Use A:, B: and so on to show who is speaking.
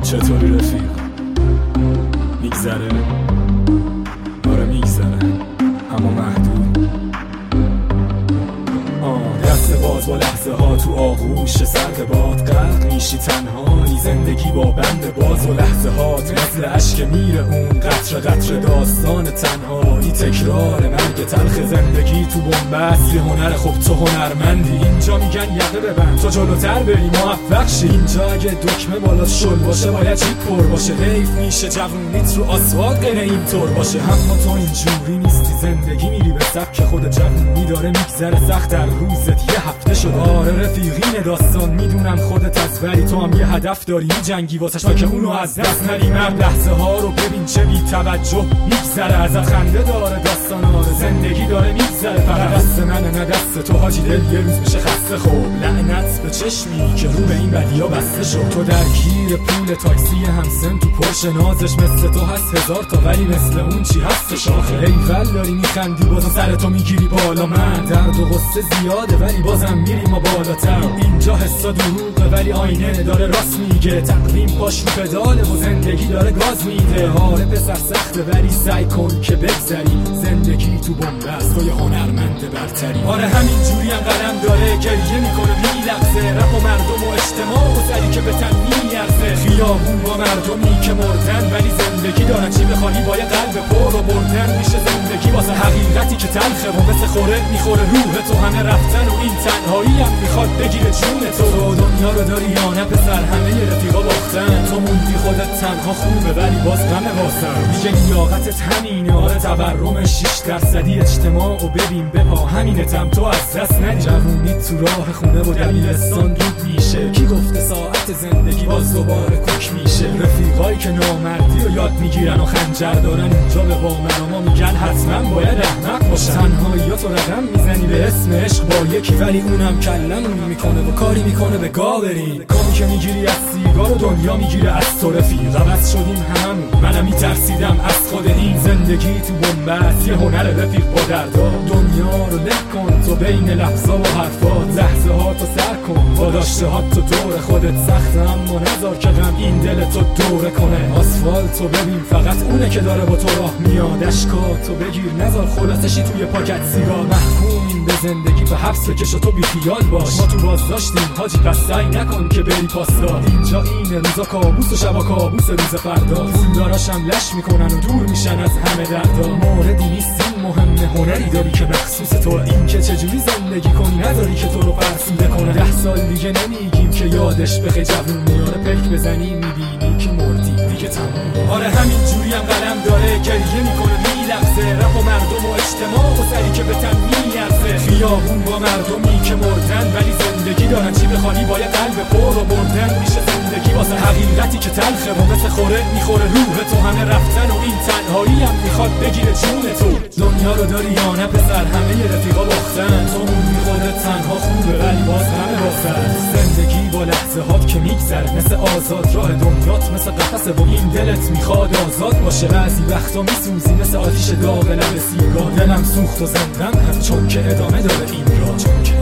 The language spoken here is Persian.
A: چطوری رفیق؟ میگذره؟ آره میگذره، اما محدود. دست باز با لحظه ها تو آغوش سرد باد، غرق میشی تنهایی زندگی با بند باز و لحظه هات مثل عشق میره اون قطره قطره داستان تنهایی، تکرار مرگ تلخ زندگی تو بنبست. یه هنر خوب تو هنرمندی، اینجا میگن یقه ببند تا جلوتر بری موفق شی. اینجا اگه دکمه بالا شل باشه باید جیب پر باشه، حیف میشه جوونیت رو آسفالت غیر اینطور باشه. اما تو اینجوری نیستی، زندگی میری به سبک خود، جوونی داره میگذره سخت در روزت یه هفته شد. آره رفیقین داستان میدونم خودت از ولی تو هم یه هدف داری میجنگی واسش تا که اونو از دست ندی. مرد لحظه ها رو ببین چه بی توجه میگذره، ازت خنده داره داستان آره زندگی داره میگذره. فقط دست منه نه دست تو حاجی، دل یه روز میشه خسته. خب لعنت به چشمی که رو به این بدیا بسته شد. تو درگیر پول تاکسی همسن تو پرش نازش، مثل تو هست هزار تا ولی مثل اون چی هست شاخه. ایول داری میخندی بازم سر تو میگیری بالا، من درد و غصه زیاده ولی بازم میریم ما بالاتر. اینجا حسا دروغه ولی آینه داره راست میگه، تقویم باش رو پداله و زندگی داره گاز میده. آره پسر سخته ولی سعی کن که بگذری، زندگی تو بنبست تو یه هنرمند برتری. آره همین جوری هم قلم داره گریه میکنه میلغزه، رپ و مردم و اجتماع و سری که به تن میارزه. خیابون با مردمی که مردن ولی زندگی دارن، چی بخوانی باید قلب پر و بردن میشه زندگی واسه حقیقتی که تلخه و مثل خوره میخوره روح تو. همه رفتن و این تنهایی هم میخواد بگیره جون تو. دنیا رو داری یا نه پسر، همه رفیقا باختن، تو موندی خودت تنها خوبه ولی باز غمه واسم. میگه لیاقتت همینه، آره تورم 6% اجتماع و ببین بپا همینتم تو از دست ندی. جوونی تو راه خونه و دبیرستان دود میشه، کی گفته ساعت زندگی باز دوباره کوک میشه. رفیقایی که نامردی رو یاد میگیرن و خنجر دارن اینجا به وامناما میگن حتما باید احمق باشن. تنهایی تو رقم میزنی به اسم عشق با یکی ولی اونم کلمون میکنه و کاری میکنه به گا بریم. کامی که میگیری از سیگار و دنیا میگیره از تو رفیق. عوض شدیم هممون، منم میترسیدم از خود این زندگی تو بنبست. یه هنر رفیق با دردا، دنیا رو له کن تو بین لحظه و حرفات. لحظه ها تو سر کن با داشته ها تو دور خودت سخته، اما نذار که غم این دل تو دوره کنه. آسفالت تو ببین فقط اونه که داره با تو راه میاد، اشکاتو بگیر نذار خلاصشی توی پاکت سیگار. محکومین به زندگی به حبس بکش و تو بی خیال باش، ما تو باز داشتیم حاجی پس سعی نکن که بری پاسدار. اینجا اینه روزا کابوس و شبا کابوس روز فردا، پولداراشم لش میکنن و دور میشن از همه دردا. موردی نیست این مهمه، هنری داری که مخصوص تو، این که چجوری زندگی کنی نداری که تو رو فرسوده کنه. 10 سال دیگه نمیگیم که یادش بخی جوونی، آره پلک بزنی میبینی که مردی دیگه تموم. آره همین جوری هم قلم داره گریه میکنه میلغزه، رپ و مردم و اجتماع و سری که به تن میارزه. خیابون با مردمی که مردن ولی زندگی دارن، چی بخوانی باید قلب پر و بردن میشه زندگی واسه حقیقتی که تلخه و مثل خوره میخوره روح تو. همه رفتن و این تنهایی هم میخواد بگیره جون تو. دنیا رو داری یا نه پسر، همه رفیقا باختن، تو موندی خودت تنها خوبه ولی باز همه باختن. زندگی با لحظه هات که میگذره مثل آزاد، راه دنیات مثل قفسه و این دلت میخواد آزاد باشه. بعضی وقتا میسوزی مثل آتیش داغ لب سیگار، دلم سوخت و زندم هم چون که ادامه داره این راه.